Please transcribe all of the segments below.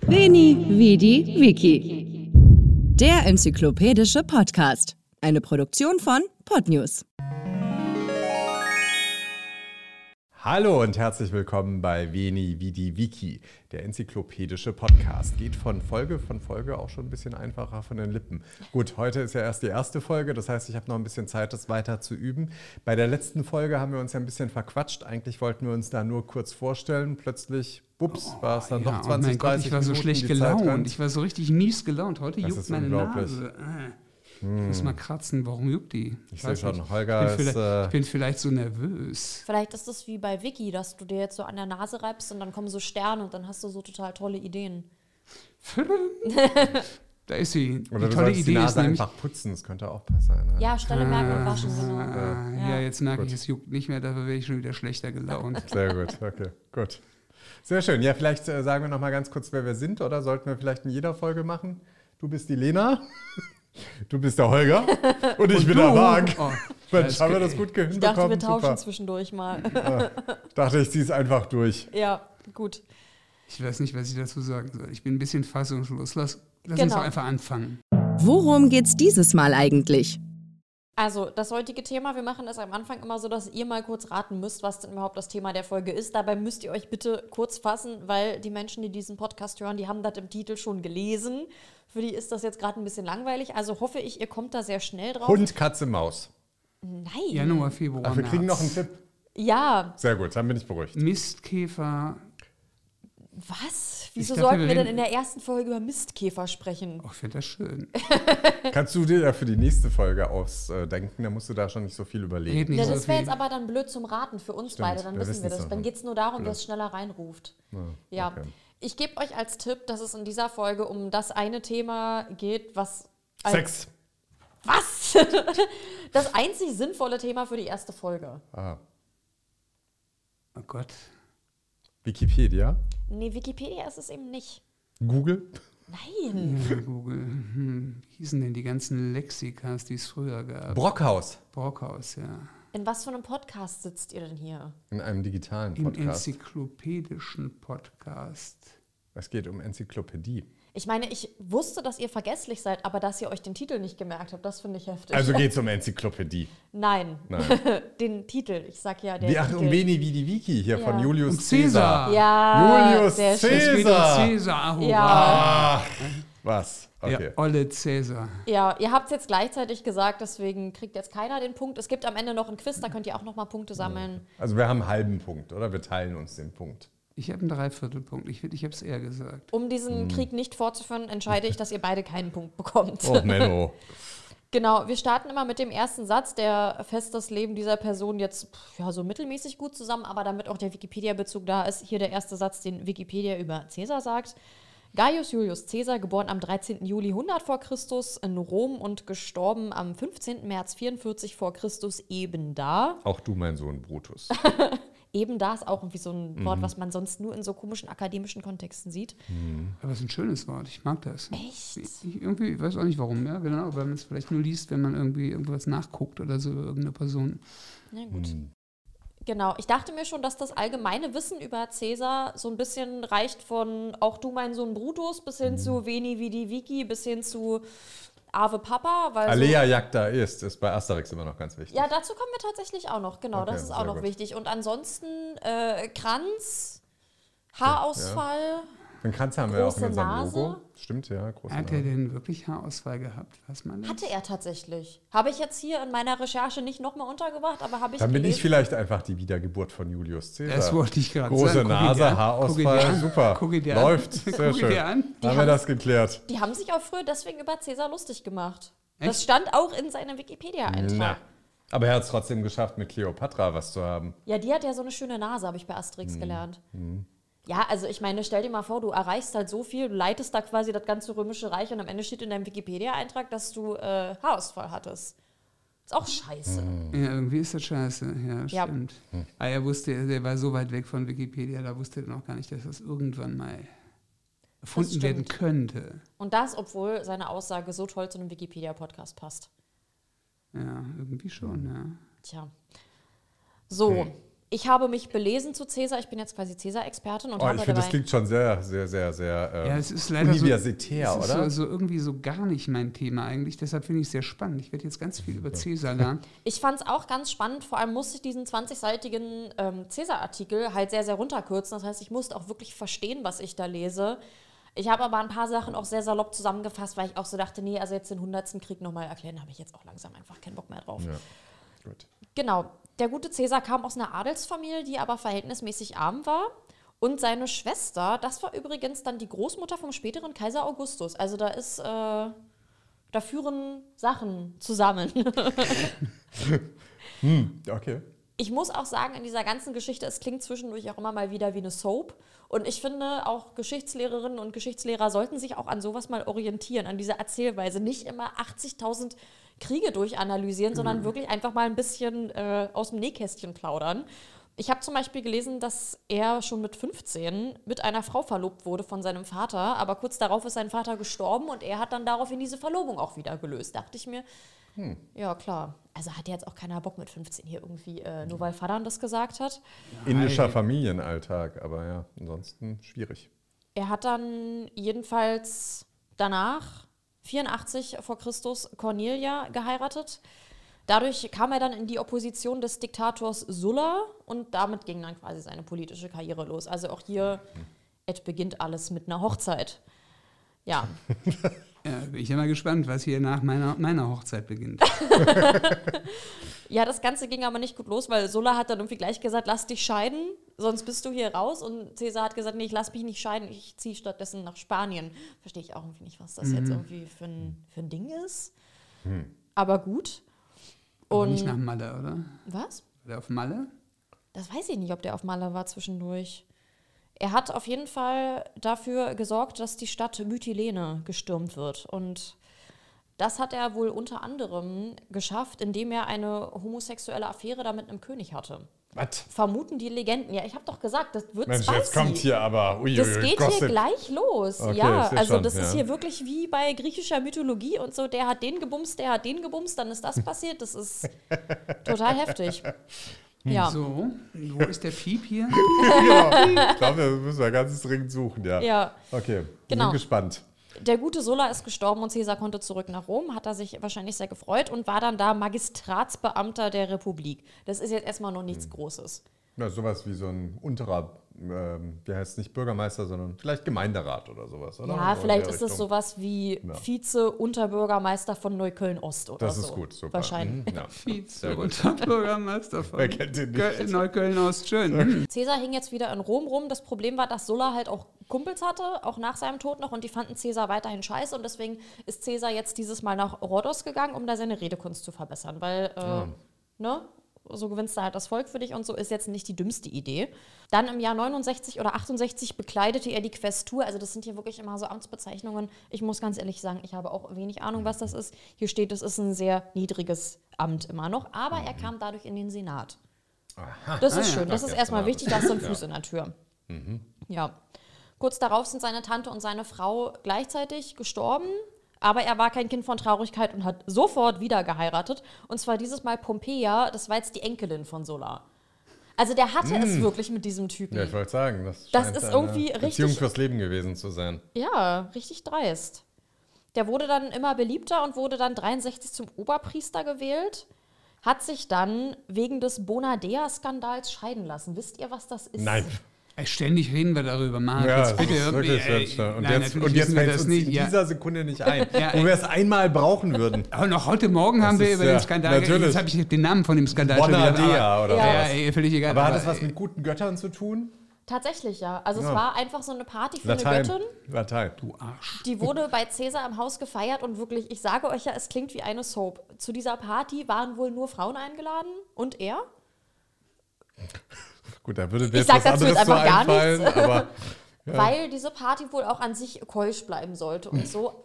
Veni, Vidi, Vici. Der enzyklopädische Podcast. Eine Produktion von Podnews. Hallo und herzlich willkommen bei Veni, Vidi, Vici. Der enzyklopädische Podcast geht von Folge auch schon ein bisschen einfacher von den Lippen. Gut, heute ist ja erst die erste Folge, das heißt, ich habe noch ein bisschen Zeit, das weiter zu üben. Bei der letzten Folge haben wir uns ja ein bisschen verquatscht. Eigentlich wollten wir uns da nur kurz vorstellen. Plötzlich, war es dann doch 20, 30 Minuten. Ich war so schlecht gelaunt. Ich war so richtig mies gelaunt. Heute juckt meine Nase. Ich muss mal kratzen, warum juckt die? Ich sehe schon, Holger ich bin vielleicht so nervös. Vielleicht ist das wie bei Vicky, dass du dir jetzt so an der Nase reibst und dann kommen so Sterne und dann hast du so total tolle Ideen. Da ist sie. Oder die du tolle sollst Idee die Nase ist nämlich, einfach putzen, das könnte auch besser sein. Ne? Ja, Stelle merken und waschen, genau. Ja, jetzt merke ich, es juckt nicht mehr, dafür werde ich schon wieder schlechter gelaunt. Sehr gut, okay, gut. Sehr schön. Ja, vielleicht sagen wir noch mal ganz kurz, wer wir sind, oder sollten wir vielleicht in jeder Folge machen? Du bist die Lena. Du bist der Holger und ich bin der Marc. Oh, Mensch, haben wir das gut hinbekommen? Ich dachte, wir tauschen Super. Zwischendurch mal. Ja, ich dachte, ich ziehe es einfach durch. Ja, gut. Ich weiß nicht, was ich dazu sagen soll. Ich bin ein bisschen fassungslos. Lass uns doch einfach anfangen. Worum geht's dieses Mal eigentlich? Also, das heutige Thema, wir machen es am Anfang immer so, dass ihr mal kurz raten müsst, was denn überhaupt das Thema der Folge ist. Dabei müsst ihr euch bitte kurz fassen, weil die Menschen, die diesen Podcast hören, die haben das im Titel schon gelesen. Für die ist das jetzt gerade ein bisschen langweilig. Also hoffe ich, ihr kommt da sehr schnell drauf. Hund, Katze, Maus. Nein. Januar, Februar, Ach, wir kriegen März. noch einen Tipp. Ja. Sehr gut, dann bin ich beruhigt. Mistkäfer. Was? Wieso dachte, sollten wir wir denn reden- in der ersten Folge über Mistkäfer sprechen? Oh, ich finde das schön. Kannst du dir ja für die nächste Folge ausdenken, dann musst du da schon nicht so viel überlegen. Red nicht Ja, so das wäre viel. jetzt aber dann blöd zum Raten für uns Stimmt, beide, dann wir wissen wir wissen's das. noch Dann nicht. geht es nur darum, wer Vielleicht. es schneller reinruft. Ja, Ja. okay. Ich gebe euch als Tipp, dass es in dieser Folge um das eine Thema geht, was... als- Sex. Was? Das einzig sinnvolle Thema für die erste Folge. Ah. Oh Gott. Wikipedia. Nee, Wikipedia ist es eben nicht. Google. Nein. Ja, Google. Wie hießen denn die ganzen Lexikas, die es früher gab? Brockhaus. Brockhaus, ja. In was für einem Podcast sitzt ihr denn hier? In einem digitalen Im Podcast. enzyklopädischen Podcast. Es geht um Enzyklopädie. Ich meine, ich wusste, dass ihr vergesslich seid, aber dass ihr euch den Titel nicht gemerkt habt, das finde ich heftig. Also geht es um Enzyklopädie. Nein. Nein. Den Titel. Ich sag ja, der Wie, ach, Titel. um Veni, Vidi, Vici hier Ja. von Julius Um Caesar. Ja, Julius sehr schön. Es geht um Caesar. Cäsar. Hurra. Ja. Ach, was? Okay. Der olle Cäsar. Ja, ihr habt es jetzt gleichzeitig gesagt, deswegen kriegt jetzt keiner den Punkt. Es gibt am Ende noch ein Quiz, da könnt ihr auch noch mal Punkte sammeln. Also wir haben einen halben Punkt, oder? Wir teilen uns den Punkt. Ich habe einen Dreiviertelpunkt. Ich habe es eher gesagt. Um diesen Krieg nicht fortzuführen, entscheide ich, dass ihr beide keinen Punkt bekommt. Oh, Menno. Genau, wir starten immer mit dem ersten Satz, der fasst das Leben dieser Person jetzt so mittelmäßig gut zusammen, aber damit auch der Wikipedia-Bezug da ist, hier der erste Satz, den Wikipedia über Caesar sagt. Gaius Julius Caesar, geboren am 13. Juli 100 vor Christus in Rom und gestorben am 15. März 44 vor Christus eben da. Auch du, mein Sohn Brutus. Eben da ist auch irgendwie so ein Wort, was man sonst nur in so komischen akademischen Kontexten sieht. Aber es ist ein schönes Wort. Ich mag das. Echt? Ich weiß auch nicht warum. Ja, genau, weil man es vielleicht nur liest, wenn man irgendwie irgendwas nachguckt oder so, irgendeine Person. Na gut. Genau, ich dachte mir schon, dass das allgemeine Wissen über Caesar so ein bisschen reicht von auch du, mein Sohn Brutus, bis hin zu Veni, Vidi, Vici, bis hin zu Ave Papa. Weil Alea jacta ist bei Asterix immer noch ganz wichtig. Ja, dazu kommen wir tatsächlich auch noch. Genau, Okay, das ist auch sehr noch gut. wichtig. Und ansonsten Kranz, Haarausfall. Den Kranz haben wir auch in Große unserem Nase. Logo. Stimmt, ja, große Hat er Nase. denn wirklich Haarausfall gehabt? Weiß man das? Hatte er tatsächlich. Habe ich jetzt hier in meiner Recherche nicht nochmal untergebracht, aber habe ich Dann bin ich gelesen. vielleicht einfach die Wiedergeburt von Julius Caesar. Das wollte ich gerade Große sagen. Guck ihn dir Nase, an. Guck ihn dir Haarausfall, an. super. Guck ihn dir an. Läuft, sehr Guck ihn schön. dir an. Haben wir das geklärt. Die haben sich auch früher deswegen über Caesar lustig gemacht. Echt? Das stand auch in seinem Wikipedia-Eintrag. Na. Aber er hat es trotzdem geschafft, mit Kleopatra was zu haben. Ja, die hat ja so eine schöne Nase, habe ich bei Asterix gelernt. Ja, also ich meine, stell dir mal vor, du erreichst halt so viel, du leitest da quasi das ganze Römische Reich und am Ende steht in deinem Wikipedia-Eintrag, dass du Haarausfall hattest. Ist auch scheiße. Ja, irgendwie ist das scheiße. Ja, Ja. stimmt. Aber er wusste, der war so weit weg von Wikipedia, da wusste er noch gar nicht, dass das irgendwann mal erfunden stimmt. werden könnte. Und das, obwohl seine Aussage so toll zu einem Wikipedia-Podcast passt. Ja, irgendwie schon, ja. Tja. So, Ich habe mich belesen zu Caesar. Ich bin jetzt quasi Caesar-Expertin. Und ich finde, das klingt schon sehr, sehr, sehr, sehr es ist leider universitär, so, oder? Es ist so irgendwie so gar nicht mein Thema eigentlich. Deshalb finde ich es sehr spannend. Ich werde jetzt ganz viel über Caesar lernen. Ich fand es auch ganz spannend. Vor allem musste ich diesen 20-seitigen Caesar-Artikel halt sehr, sehr runterkürzen. Das heißt, ich musste auch wirklich verstehen, was ich da lese. Ich habe aber ein paar Sachen auch sehr salopp zusammengefasst, weil ich auch so dachte, nee, also jetzt den 100. Krieg nochmal erklären, habe ich jetzt auch langsam einfach keinen Bock mehr drauf. Ja, gut. Genau. Der gute Caesar kam aus einer Adelsfamilie, die aber verhältnismäßig arm war. Und seine Schwester, das war übrigens dann die Großmutter vom späteren Kaiser Augustus. Also da führen Sachen zusammen. Okay. Ich muss auch sagen, in dieser ganzen Geschichte, es klingt zwischendurch auch immer mal wieder wie eine Soap. Und ich finde, auch Geschichtslehrerinnen und Geschichtslehrer sollten sich auch an sowas mal orientieren, an dieser Erzählweise. Nicht immer 80.000 Kriege durchanalysieren, sondern wirklich einfach mal ein bisschen aus dem Nähkästchen plaudern. Ich habe zum Beispiel gelesen, dass er schon mit 15 mit einer Frau verlobt wurde von seinem Vater, aber kurz darauf ist sein Vater gestorben und er hat dann daraufhin diese Verlobung auch wieder gelöst. Dachte ich mir, ja klar, also hat jetzt auch keiner Bock mit 15 hier irgendwie, nur weil Vater das gesagt hat. Indischer Familienalltag, aber ja, ansonsten schwierig. Er hat dann jedenfalls danach 84 vor Christus Cornelia geheiratet. Dadurch kam er dann in die Opposition des Diktators Sulla und damit ging dann quasi seine politische Karriere los. Also auch hier, es beginnt alles mit einer Hochzeit. Ja. Ja, bin ich ja mal gespannt, was hier nach meiner Hochzeit beginnt. Ja, das Ganze ging aber nicht gut los, weil Sulla hat dann irgendwie gleich gesagt, lass dich scheiden, sonst bist du hier raus. Und Caesar hat gesagt, nee, ich lass mich nicht scheiden, ich ziehe stattdessen nach Spanien. Verstehe ich auch irgendwie nicht, was das jetzt irgendwie für ein Ding ist. Aber gut. Und nicht nach Malle, oder? Was? War der auf Malle? Das weiß ich nicht, ob der auf Malle war zwischendurch. Er hat auf jeden Fall dafür gesorgt, dass die Stadt Mytilene gestürmt wird. Und das hat er wohl unter anderem geschafft, indem er eine homosexuelle Affäre da mit einem König hatte. Was? Vermuten die Legenden. Ja, ich habe doch gesagt, das wird Mensch, spicy. jetzt kommt hier aber... Das geht hier gleich los. Okay, ja, also schon, das ist hier wirklich wie bei griechischer Mythologie und so. Der hat den gebumst, dann ist das passiert. Das ist total heftig. Ja. So, wo ist der Piep hier? Ja, ich glaube, wir müssen ganz dringend suchen, ja. Ja. Okay, Genau. Bin gespannt. Der gute Sulla ist gestorben und Caesar konnte zurück nach Rom, hat er sich wahrscheinlich sehr gefreut und war dann da Magistratsbeamter der Republik. Das ist jetzt erstmal noch nichts Großes. Ja, sowas wie so ein unterer, der heißt nicht Bürgermeister, sondern vielleicht Gemeinderat oder sowas, oder? Ja, so vielleicht ist es sowas wie Ja. Vize-Unterbürgermeister von Neukölln-Ost oder so. Das ist gut, super. Wahrscheinlich. Ja. Vize-Unterbürgermeister von Wer kennt den nicht? Neukölln-Ost, schön. Caesar hing jetzt wieder in Rom rum. Das Problem war, dass Sulla halt auch Kumpels hatte, auch nach seinem Tod noch, und die fanden Caesar weiterhin scheiße. Und deswegen ist Caesar jetzt dieses Mal nach Rhodos gegangen, um da seine Redekunst zu verbessern. Weil, ne, so gewinnst du halt das Volk für dich und so, ist jetzt nicht die dümmste Idee. Dann im Jahr 69 oder 68 bekleidete er die Quästur. Also das sind hier wirklich immer so Amtsbezeichnungen. Ich muss ganz ehrlich sagen, ich habe auch wenig Ahnung, was das ist. Hier steht, es ist ein sehr niedriges Amt immer noch. Aber er kam dadurch in den Senat. Aha. Das ist ja, schön. Das ist erstmal wichtig, da ist so ein Fuß in der Tür. Ja. Kurz darauf sind seine Tante und seine Frau gleichzeitig gestorben. Aber er war kein Kind von Traurigkeit und hat sofort wieder geheiratet. Und zwar dieses Mal Pompeia, das war jetzt die Enkelin von Sulla. Also der hatte es wirklich mit diesem Typen. Ja, ich wollte sagen, das Das scheint ist eine irgendwie Beziehung richtig- fürs Leben gewesen zu sein. Ja, richtig dreist. Der wurde dann immer beliebter und wurde dann 63 zum Oberpriester gewählt. Hat sich dann wegen des Bonadea-Skandals scheiden lassen. Wisst ihr, was das ist? Nein. Ständig reden wir darüber, Marc. Ja, Jetzt das bitte ist irgendwie, wirklich schön. Und nein, jetzt natürlich wissen wir fällt das uns nicht. in Ja. dieser Sekunde nicht ein, Ja, wo wir es einmal brauchen würden. Aber noch heute Morgen haben wir ist über ja- den Skandal natürlich. Jetzt habe ich den Namen von dem Skandal schon wieder. Bonadea oder Ja. was. Ja, völlig egal. Aber hat das was mit guten Göttern zu tun? Tatsächlich, ja. Also es Ja. war einfach so eine Party für Latein. eine Göttin. Latein. Du Arsch. Die wurde bei Caesar im Haus gefeiert und wirklich, ich sage euch ja, es klingt wie eine Soap. Zu dieser Party waren wohl nur Frauen eingeladen und er. Gut, da würde mir Ich jetzt sag was dazu anderes jetzt so einfach gar einfallen, nichts. aber Weil diese Party wohl auch an sich keusch bleiben sollte und so.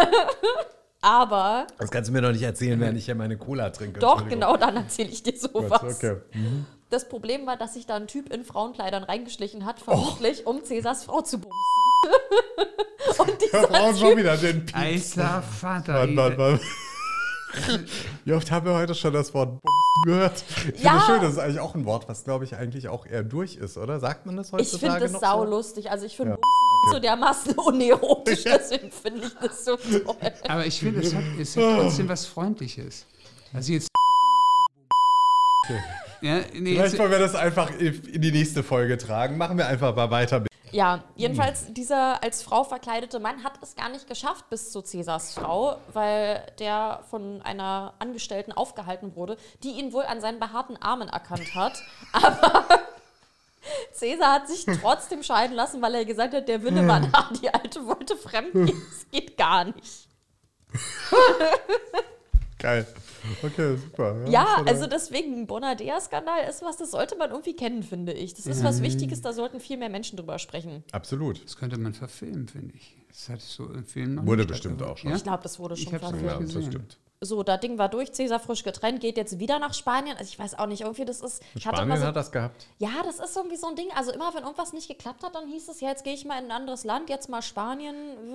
Aber das kannst du mir doch nicht erzählen, während ich hier meine Cola trinke. doch, Entschuldigung. genau, dann erzähle ich dir Gut, sowas. okay. Das Problem war, dass sich da ein Typ in Frauenkleidern reingeschlichen hat, vermutlich, um Cäsars Frau zu bumsen. Und Wir dieser brauchen schon wieder den Piep. Alter Vater. Mann. Wie oft haben wir heute schon das Wort gehört? Ich finde es schön, das ist eigentlich auch ein Wort, was, glaube ich, eigentlich auch eher durch ist, oder? Sagt man das heutzutage noch? Ich finde das saulustig. Also ich finde so dermaßen unerotisch, deswegen finde ich das so toll. Aber ich finde, es hat trotzdem was Freundliches. Also jetzt... Okay. Ja, Vielleicht wollen wir das einfach in die nächste Folge tragen. Machen wir einfach mal weiter. Ja, jedenfalls dieser als Frau verkleidete Mann hat es gar nicht geschafft bis zu Cäsars Frau, weil der von einer Angestellten aufgehalten wurde, die ihn wohl an seinen behaarten Armen erkannt hat. Aber Cäsar hat sich trotzdem scheiden lassen, weil er gesagt hat, der Wille war da, die Alte wollte fremdgehen. Das geht gar nicht. Geil. Okay, super. Ja, also deswegen, Bonadea-Skandal ist was, das sollte man irgendwie kennen, finde ich. Das ist was Wichtiges, da sollten viel mehr Menschen drüber sprechen. Absolut. Das könnte man verfilmen, finde ich. Das hat so im Film noch wurde bestimmt auch schon. Ich glaube, das wurde schon verfilmt. Ja, das stimmt. So, das Ding war durch, Cäsar frisch getrennt, geht jetzt wieder nach Spanien. Also ich weiß auch nicht, irgendwie das ist... Spanien hat das gehabt? Ja, das ist irgendwie so ein Ding. Also immer, wenn irgendwas nicht geklappt hat, dann hieß es, ja, jetzt gehe ich mal in ein anderes Land, jetzt mal Spanien.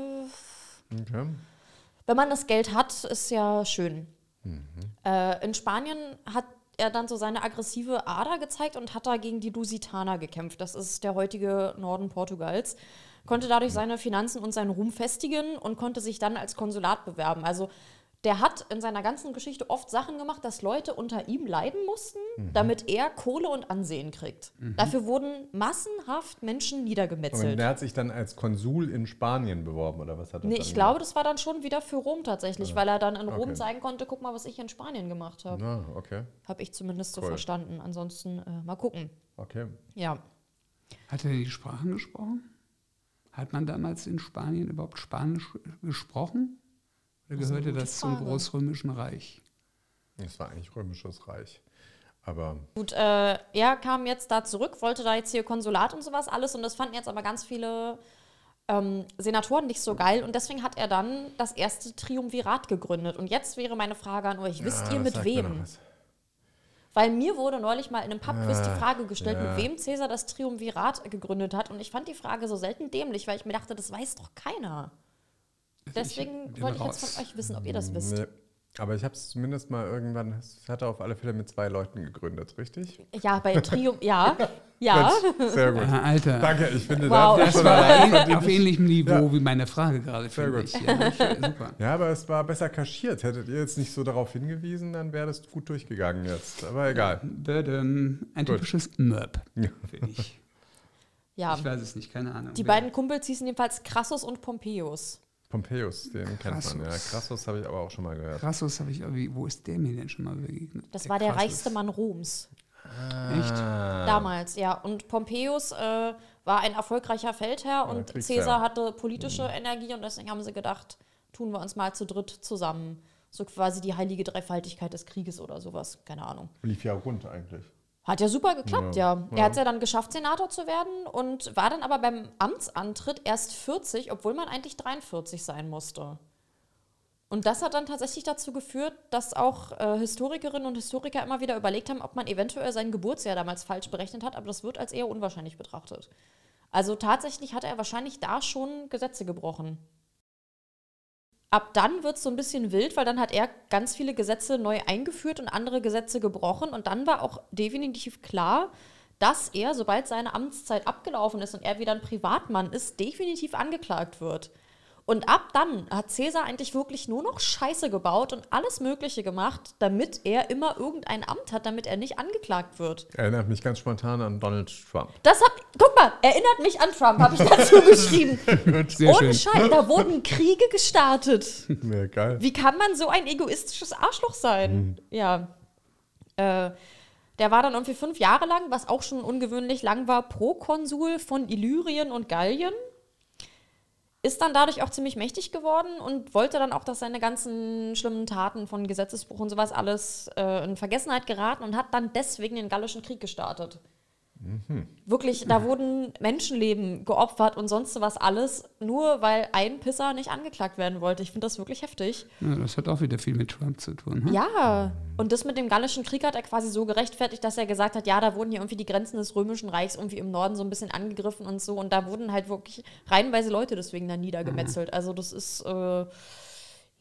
Okay. Wenn man das Geld hat, ist ja schön. In Spanien hat er dann so seine aggressive Ader gezeigt und hat da gegen die Lusitaner gekämpft. Das ist der heutige Norden Portugals. Konnte dadurch seine Finanzen und seinen Ruhm festigen und konnte sich dann als Konsulat bewerben. Also der hat in seiner ganzen Geschichte oft Sachen gemacht, dass Leute unter ihm leiden mussten, damit er Kohle und Ansehen kriegt. Dafür wurden massenhaft Menschen niedergemetzelt. Und der hat sich dann als Konsul in Spanien beworben, oder was hat er? Nee, ich glaube, das war dann schon wieder für Rom tatsächlich, weil er dann in Rom zeigen konnte, guck mal, was ich in Spanien gemacht habe. Ah, okay. Habe ich zumindest so verstanden. Ansonsten mal gucken. Okay. Ja. Hat er die Sprachen gesprochen? Hat man damals in Spanien überhaupt Spanisch gesprochen? Oder gehörte das zum Großrömischen Reich? Das war eigentlich Römisches Reich. Aber gut, er kam jetzt da zurück, wollte da jetzt hier Konsulat und sowas alles und das fanden jetzt aber ganz viele Senatoren nicht so geil und deswegen hat er dann das erste Triumvirat gegründet. Und jetzt wäre meine Frage an euch, wisst ihr mit wem? Weil mir wurde neulich mal in einem Pubquiz die Frage gestellt, mit wem Cäsar das Triumvirat gegründet hat und ich fand die Frage so selten dämlich, weil ich mir dachte, das weiß doch keiner. Deswegen wollte ich jetzt von euch wissen, ob ihr das wisst. Nee. Aber ich habe es zumindest mal irgendwann, es hat er auf alle Fälle mit 2 Leuten gegründet, richtig? Ja, bei ja. Gut, sehr gut. Alter. Danke, ich finde, das war auf ähnlichem Niveau wie meine Frage gerade. Sehr gut. Super. Ja, aber es war besser kaschiert. Hättet ihr jetzt nicht so darauf hingewiesen, dann wäre das gut durchgegangen jetzt. Aber egal. Ein typisches Mörb, finde ich. Ja. Ich weiß es nicht, keine Ahnung. Die beiden Kumpels hießen jedenfalls Crassus und Pompeius. Pompeius, den kennt man. Ja, Crassus habe ich aber auch schon mal gehört. Crassus habe ich irgendwie, wo ist der mir denn schon mal begegnet? Das war der reichste Mann Roms. Echt? Damals, ja. Und Pompeius war ein erfolgreicher Feldherr und Cäsar hatte politische Energie und deswegen haben sie gedacht, tun wir uns mal zu dritt zusammen. So quasi die heilige Dreifaltigkeit des Krieges oder sowas. Keine Ahnung. Lief ja rund eigentlich. Hat ja super geklappt, ja. Er hat es ja dann geschafft, Senator zu werden und war dann aber beim Amtsantritt erst 40, obwohl man eigentlich 43 sein musste. Und das hat dann tatsächlich dazu geführt, dass auch Historikerinnen und Historiker immer wieder überlegt haben, ob man eventuell sein Geburtsjahr damals falsch berechnet hat, aber das wird als eher unwahrscheinlich betrachtet. Also tatsächlich hat er wahrscheinlich da schon Gesetze gebrochen. Ab dann wird es so ein bisschen wild, weil dann hat er ganz viele Gesetze neu eingeführt und andere Gesetze gebrochen. Und dann war auch definitiv klar, dass er, sobald seine Amtszeit abgelaufen ist und er wieder ein Privatmann ist, definitiv angeklagt wird. Und ab dann hat Cäsar eigentlich wirklich nur noch Scheiße gebaut und alles Mögliche gemacht, damit er immer irgendein Amt hat, damit er nicht angeklagt wird. Erinnert mich ganz spontan an Donald Trump. Guck mal, erinnert mich an Trump, habe ich dazu geschrieben. Ohne Scheiß, da wurden Kriege gestartet. Ja, geil. Wie kann man so ein egoistisches Arschloch sein? Ja. Der war dann irgendwie 5 Jahre lang, was auch schon ungewöhnlich lang war, Prokonsul von Illyrien und Gallien. Ist dann dadurch auch ziemlich mächtig geworden und wollte dann auch, dass seine ganzen schlimmen Taten von Gesetzesbruch und sowas alles in Vergessenheit geraten und hat dann deswegen den Gallischen Krieg gestartet. Wirklich, da wurden Menschenleben geopfert und sonst was alles, nur weil ein Pisser nicht angeklagt werden wollte. Ich finde das wirklich heftig. Ja, das hat auch wieder viel mit Trump zu tun. Hm? Ja, und das mit dem Gallischen Krieg hat er quasi so gerechtfertigt, dass er gesagt hat, ja, da wurden hier irgendwie die Grenzen des Römischen Reichs irgendwie im Norden so ein bisschen angegriffen und so. Und da wurden halt wirklich reihenweise Leute deswegen dann niedergemetzelt. Also das ist,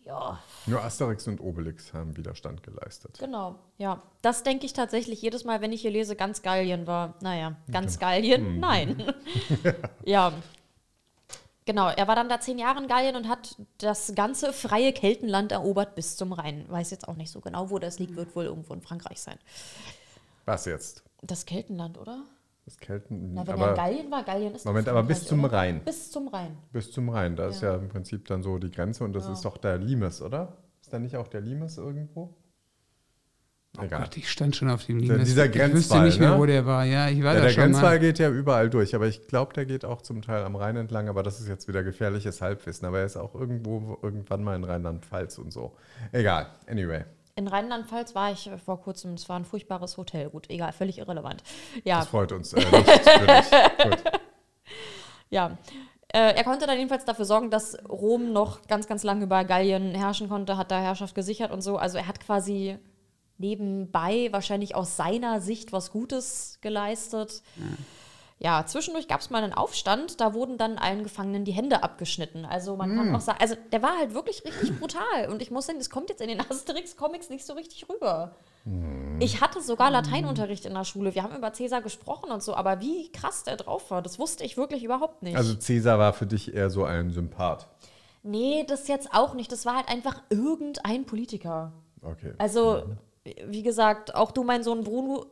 Ja, Nur Asterix und Obelix haben Widerstand geleistet. genau. Ja, das denke ich tatsächlich jedes Mal, wenn ich hier lese, ganz Gallien war. Naja, ganz Gallien? Nein. Ja. Genau, er war dann da 10 Jahre in Gallien und hat das ganze freie Keltenland erobert bis zum Rhein. Weiß jetzt auch nicht so genau, wo das liegt, wird wohl irgendwo in Frankreich sein. Was jetzt? Das Keltenland, oder? Das Kelten. Na, wenn er in Gallien war, Gallien ist Moment, doch aber Frankreich, bis zum oder? Rhein. Bis zum Rhein. Bis zum Rhein. Da ist ja im Prinzip dann so die Grenze und das ist doch der Limes, oder? Ist da nicht auch der Limes irgendwo? Egal. Gott, ich stand schon auf dem Limes. Dieser Ich wüsste Grenzwall, nicht mehr, ne? wo der war. Ja, ich war Ja, da der schon Grenzwall mal. geht ja überall durch, aber ich glaube, der geht auch zum Teil am Rhein entlang, aber das ist jetzt wieder gefährliches Halbwissen. Aber er ist auch irgendwann mal in Rheinland-Pfalz und so. Egal, anyway. In Rheinland-Pfalz war ich vor kurzem, es war ein furchtbares Hotel. Gut, egal, völlig irrelevant. Ja, Das freut uns nicht für dich. Gut. ja. Er konnte dann jedenfalls dafür sorgen, dass Rom noch ganz, ganz lange über Gallien herrschen konnte, hat da Herrschaft gesichert und so. Also er hat quasi nebenbei wahrscheinlich aus seiner Sicht was Gutes geleistet. Ja, zwischendurch gab es mal einen Aufstand, da wurden dann allen Gefangenen die Hände abgeschnitten. Also man kann auch sagen, also der war halt wirklich richtig brutal. Und ich muss sagen, das kommt jetzt in den Asterix-Comics nicht so richtig rüber. Ich hatte sogar Lateinunterricht in der Schule. Wir haben über Cäsar gesprochen und so, aber wie krass der drauf war, das wusste ich wirklich überhaupt nicht. Also Cäsar war für dich eher so ein Sympath. Nee, das jetzt auch nicht. Das war halt einfach irgendein Politiker. Okay. Also, wie gesagt, auch du, mein Sohn Brutus,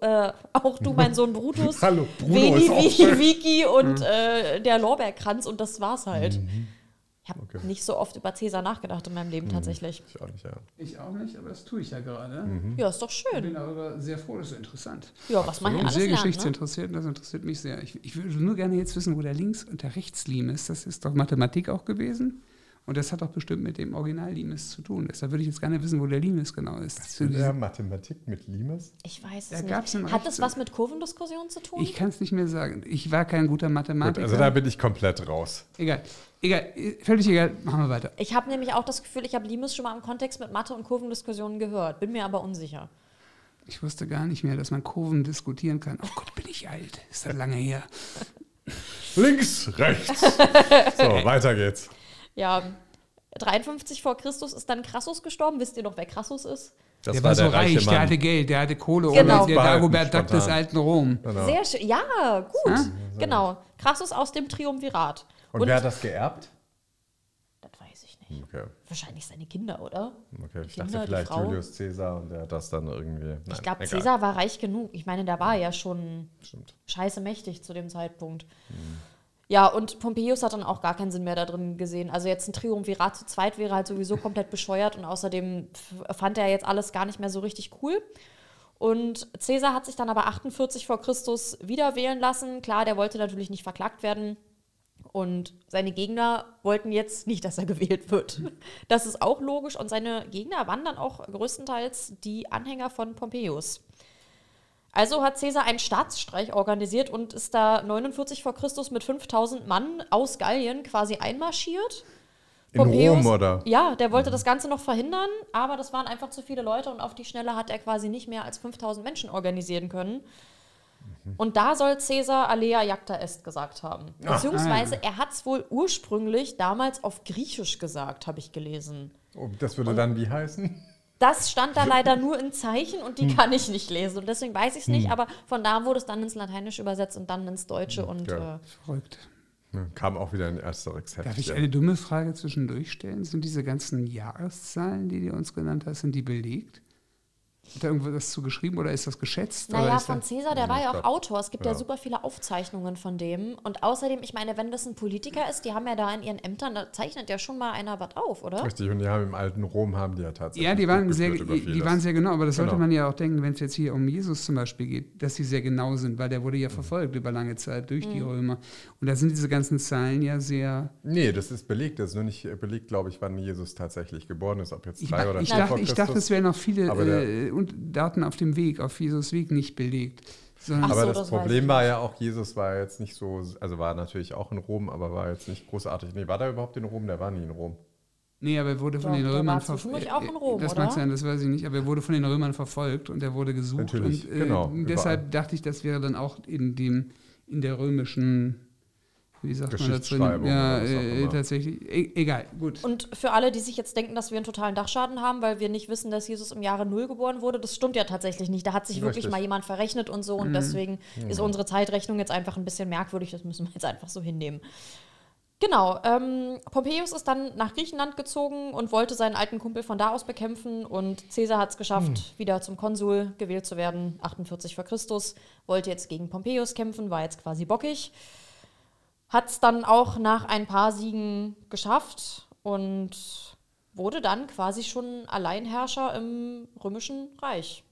Hallo, Bruno Veni, ist auch schön. Vicky und der Lorbeerkranz und das war's halt. Ich habe Okay. nicht so oft über Cäsar nachgedacht in meinem Leben tatsächlich. Ich auch nicht, ja. Ich auch nicht, aber das tue ich ja gerade. Ja, ist doch Ich schön. bin darüber sehr froh, das ist interessant. Ja, was man Ich hier bin alles sehr lernt, ne? geschichtsinteressiert und das interessiert mich sehr. Ich würde nur gerne jetzt wissen, wo der Links- und der Rechts-Limes ist. Das ist doch Mathematik auch gewesen. Und das hat doch bestimmt mit dem Original-Limes zu tun. Deshalb würde ich jetzt gerne wissen, wo der Limes genau ist. Zu Ja, diesem- Mathematik mit Limes? Ich weiß Da es gab's einen nicht. Hat das Rechts- was mit Kurvendiskussionen zu tun? Ich kann es nicht mehr sagen. Ich war kein guter Gut, Mathematiker. also da bin ich komplett raus. Egal, völlig egal. Machen wir weiter. Ich habe nämlich auch das Gefühl, ich habe Limes schon mal im Kontext mit Mathe- und Kurvendiskussionen gehört. Bin mir aber unsicher. Ich wusste gar nicht mehr, dass man Kurven diskutieren kann. Oh Gott, bin ich alt. Ist das lange her. Links, rechts. So, weiter geht's. Ja, 53 vor Christus ist dann Crassus gestorben. Wisst ihr noch, wer Crassus ist? Das Der war so reiche reich, der Mann. hatte Geld, der hatte Kohle. Genau. Der Behalten, Dagobert Duck des spontan. alten Rom. Genau. Sehr schön. Ja, gut. Ja? Genau. Crassus aus dem Triumvirat. Und wer hat das geerbt? Das weiß ich nicht. Okay, Wahrscheinlich seine Kinder, oder? okay. Ich Kinder, dachte die vielleicht Frau. Julius Caesar und der hat das dann irgendwie. Nein, Ich glaube, egal. Cäsar war reich genug. Ich meine, der war ja schon Stimmt. scheiße mächtig zu dem Zeitpunkt. Ja, und Pompeius hat dann auch gar keinen Sinn mehr da drin gesehen. Also jetzt ein Triumvirat zu zweit wäre halt sowieso komplett bescheuert und außerdem fand er jetzt alles gar nicht mehr so richtig cool. Und Cäsar hat sich dann aber 48 vor Christus wieder wählen lassen. Klar, der wollte natürlich nicht verklagt werden. Und seine Gegner wollten jetzt nicht, dass er gewählt wird. Das ist auch logisch. Und seine Gegner waren dann auch größtenteils die Anhänger von Pompeius. Also hat Cäsar einen Staatsstreich organisiert und ist da 49 vor Christus mit 5000 Mann aus Gallien quasi einmarschiert. In Rom, oder? Ja, der wollte das Ganze noch verhindern, aber das waren einfach zu viele Leute und auf die Schnelle hat er quasi nicht mehr als 5000 Menschen organisieren können. Und da soll Cäsar alea jacta est gesagt haben. Beziehungsweise er hat es wohl ursprünglich damals auf Griechisch gesagt, habe ich gelesen. Oh, das würde dann wie heißen? Das stand da leider nur in Zeichen und die kann ich nicht lesen. Und deswegen weiß ich es nicht, aber von da wurde es dann ins Lateinische übersetzt und dann ins Deutsche. Und Ja. Verrückt. Ja, kam auch wieder in Asterix-Heft. Darf ich eine dumme Frage zwischendurch stellen? Sind diese ganzen Jahreszahlen, die du uns genannt hast, sind die belegt? Hat da irgendwas zu geschrieben oder ist das geschätzt? oder naja, ist von das, Cäsar, der war ja auch glaub, Autor. Es gibt ja ja. super viele Aufzeichnungen von dem. Und außerdem, ich meine, wenn das ein Politiker ist, die haben ja da in ihren Ämtern, da zeichnet ja schon mal einer was auf, oder? Richtig, und die haben im alten Rom haben die ja tatsächlich. ja, die waren, gut sehr, geführt über die vieles. waren sehr genau, aber das sollte Genau. man ja auch denken, wenn es jetzt hier um Jesus zum Beispiel geht, dass sie sehr genau sind, weil der wurde ja verfolgt über lange Zeit durch die Römer. Und da sind diese ganzen Zahlen ja sehr... Nee, das ist belegt. Das ist nur nicht belegt, glaube ich, wann Jesus tatsächlich geboren ist. Ob jetzt Ich, 3 oder 4 vor ich Christus. dachte, es wären noch viele Aber Daten auf dem Weg, auf Jesus Weg nicht belegt. Sondern Ach Aber so, das das weiß Problem ich war ja auch, Jesus war jetzt nicht so, also war natürlich auch in Rom, aber war jetzt nicht großartig. Nee, war der überhaupt in Rom? Der war nie in Rom. Nee, aber er wurde von Doch, den der Römern war zwischendurch auch in Rom, Das oder? mag sein, das weiß ich nicht, aber er wurde von den Römern verfolgt und er wurde gesucht. Natürlich, und, genau, Deshalb überall. dachte ich, das wäre dann auch in der römischen wie sagt man dazu? Geschichtsschreibung Ja, oder was auch immer. tatsächlich. Egal, gut. Und für alle, die sich jetzt denken, dass wir einen totalen Dachschaden haben, weil wir nicht wissen, dass Jesus im Jahre 0 geboren wurde, das stimmt ja tatsächlich nicht. Da hat sich wirklich Richtig. mal jemand verrechnet und so. Und deswegen ist unsere Zeitrechnung jetzt einfach ein bisschen merkwürdig. Das müssen wir jetzt einfach so hinnehmen. Genau. Pompeius ist dann nach Griechenland gezogen und wollte seinen alten Kumpel von da aus bekämpfen. Und Caesar hat es geschafft, wieder zum Konsul gewählt zu werden, 48 vor Christus. Wollte jetzt gegen Pompeius kämpfen, war jetzt quasi bockig. Hat es dann auch nach ein paar Siegen geschafft und wurde dann quasi schon Alleinherrscher im Römischen Reich.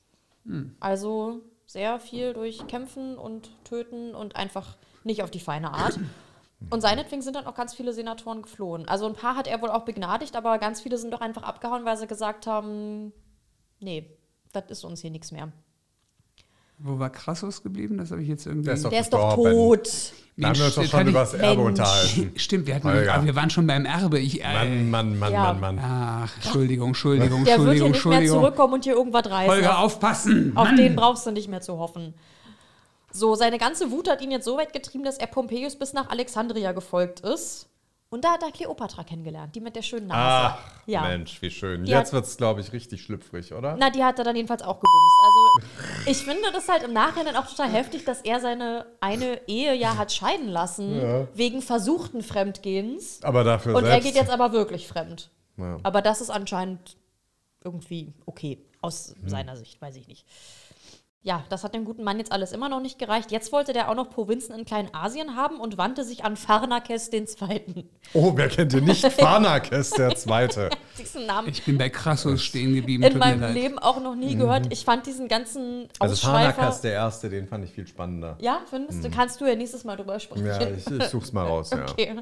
Also sehr viel durch Kämpfen und Töten und einfach nicht auf die feine Art. Und seinetwegen sind dann auch ganz viele Senatoren geflohen. Also ein paar hat er wohl auch begnadigt, aber ganz viele sind doch einfach abgehauen, weil sie gesagt haben, nee, das ist uns hier nichts mehr. Wo war Crassus geblieben? Das habe ich jetzt irgendwie... Der ist doch Der ist doch gestorben. tot. Da haben wir uns doch das schon hatte über ich- das Erbe Mensch. unterhalten. Stimmt, Holger. wir waren schon beim Erbe. Mann. Ach, Entschuldigung. Der wird hier nicht mehr zurückkommen und hier irgendwas reißen. Holger, aufpassen! Auf Mann. den brauchst du nicht mehr zu hoffen. So, seine ganze Wut hat ihn jetzt so weit getrieben, dass er Pompeius bis nach Alexandria gefolgt ist. Und da hat er Kleopatra kennengelernt, die mit der schönen Nase. Ach, Ja. Mensch, wie schön. Die Jetzt hat- wird es, glaube ich, richtig schlüpfrig, oder? Na, die hat er dann jedenfalls auch gebumst. Also, ich finde das halt im Nachhinein auch total heftig, dass er seine eine Ehe ja hat scheiden lassen, wegen versuchten Fremdgehens. Aber dafür Und er selbst. geht jetzt aber wirklich fremd. Ja. Aber das ist anscheinend irgendwie okay, aus seiner Sicht, weiß ich nicht. Ja, das hat dem guten Mann jetzt alles immer noch nicht gereicht. Jetzt wollte der auch noch Provinzen in Kleinasien haben und wandte sich an Pharnakes II. Oh, wer kennt den nicht? Pharnakes, der Zweite. Diesen Namen Ich bin bei Crassus stehen geblieben. in tut mir meinem leid. Leben auch noch nie gehört. Ich fand diesen ganzen Also Ausschweifer... Pharnakas, der Erste, den fand ich viel spannender. Ja, findest du? Kannst du ja nächstes Mal drüber sprechen. Ja, ich such's mal raus, ja. Okay.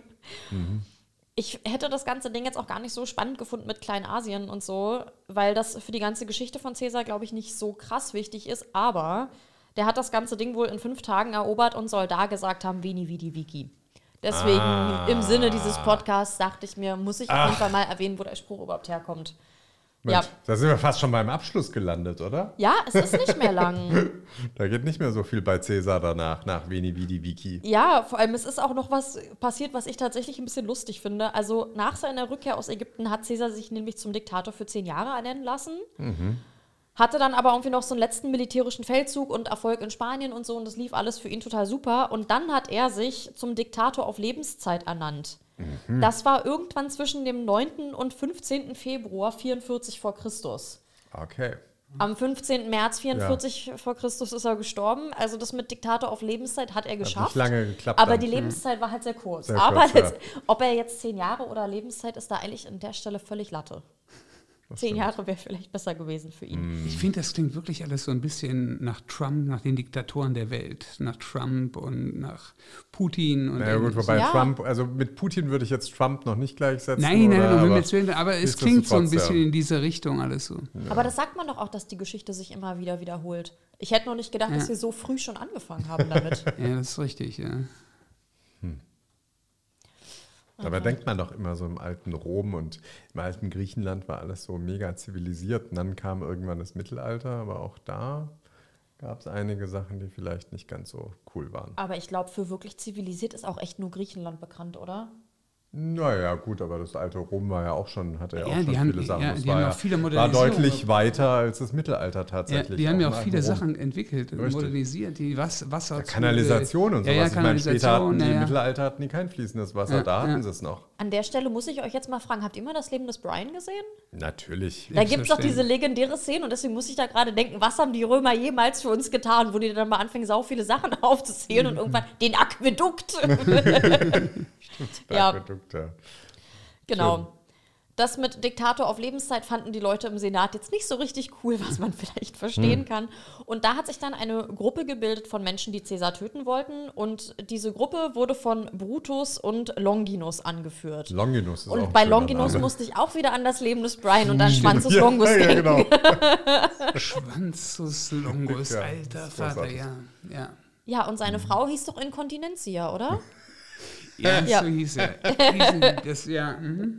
Ich hätte das ganze Ding jetzt auch gar nicht so spannend gefunden mit Kleinasien und so, weil das für die ganze Geschichte von Caesar, glaube ich, nicht so krass wichtig ist. Aber der hat das ganze Ding wohl in 5 Tagen erobert und soll da gesagt haben, Veni Vidi Vici. Deswegen im Sinne dieses Podcasts dachte ich mir, muss ich auf jeden Fall mal erwähnen, wo der Spruch überhaupt herkommt. Mensch, Ja. da sind wir fast schon beim Abschluss gelandet, oder? Ja, es ist nicht mehr lang. Da geht nicht mehr so viel bei Cäsar danach, nach Veni Vidi Vici. Ja, vor allem, es ist auch noch was passiert, was ich tatsächlich ein bisschen lustig finde. Also nach seiner Rückkehr aus Ägypten hat Caesar sich nämlich zum Diktator für 10 Jahre ernennen lassen. Hatte dann aber irgendwie noch so einen letzten militärischen Feldzug und Erfolg in Spanien und so. Und das lief alles für ihn total super. Und dann hat er sich zum Diktator auf Lebenszeit ernannt. Das war irgendwann zwischen dem 9. und 15. Februar 44 vor Christus. Okay. Am 15. März 44 vor Christus ist er gestorben. Also das mit Diktator auf Lebenszeit hat er geschafft. nicht lange geklappt Aber dann. die Lebenszeit war halt sehr kurz. Sehr aber kurz, jetzt, ob er jetzt 10 Jahre oder Lebenszeit ist, da eigentlich an der Stelle völlig Latte. 10 Jahre wäre vielleicht besser gewesen für ihn. Ich finde, das klingt wirklich alles so ein bisschen nach Trump, nach den Diktatoren der Welt. Nach Trump und nach Putin. Und Na ja, gut, wobei Ja. Trump, also mit Putin würde ich jetzt Trump noch nicht gleichsetzen. Nein, oder, um aber Himmels Willen, aber es klingt so ein nichtsdestotrotz, bisschen ja. in diese Richtung alles so. Aber das sagt man doch auch, dass die Geschichte sich immer wieder wiederholt. Ich hätte noch nicht gedacht, dass wir so früh schon angefangen haben damit. Ja, das ist richtig, ja. Dabei denkt man doch immer so im alten Rom und im alten Griechenland war alles so mega zivilisiert. Und dann kam irgendwann das Mittelalter, aber auch da gab es einige Sachen, die vielleicht nicht ganz so cool waren. Aber ich glaube, für wirklich zivilisiert ist auch echt nur Griechenland bekannt, oder? Naja, gut, aber das alte Rom war ja auch schon, hatte ja auch Ja, schon die haben- viele Sachen. ja, Das die war, haben ja, auch viele war Modernisierungen. deutlich weiter als das Mittelalter Ja, tatsächlich. die haben ja auch im viele alten Rom. Sachen entwickelt und Richtig. modernisiert, die Wasser. Kanalisation und sowas. Ja, Ich meine, später hatten die ja. im Mittelalter hatten die kein fließendes Wasser, da hatten sie es noch. An der Stelle muss ich euch jetzt mal fragen, habt ihr mal das Leben des Brian gesehen? Natürlich. Da gibt es doch diese Selbstverständlich. legendäre Szene und deswegen muss ich da gerade denken, was haben die Römer jemals für uns getan, wo die dann mal anfangen, sau viele Sachen aufzuzählen und irgendwann den Aquädukt. Ja. Aquädukt, ja. Genau. Schön. Das mit Diktator auf Lebenszeit fanden die Leute im Senat jetzt nicht so richtig cool, was man vielleicht verstehen kann. Und da hat sich dann eine Gruppe gebildet von Menschen, die Caesar töten wollten. Und diese Gruppe wurde von Brutus und Longinus angeführt. Longinus ist auch Und ein bei schöner Longinus Name. musste ich auch wieder an das Leben des Brian und an Schwanzus Ja, Longus ja, denken. genau. Schwanzus Longus, Ja, alter das ist Vater, großartig. ja. Ja, und seine Frau hieß doch Inkontinentia, oder? Ja, Ja. so hieß er. Das, ja, mhm.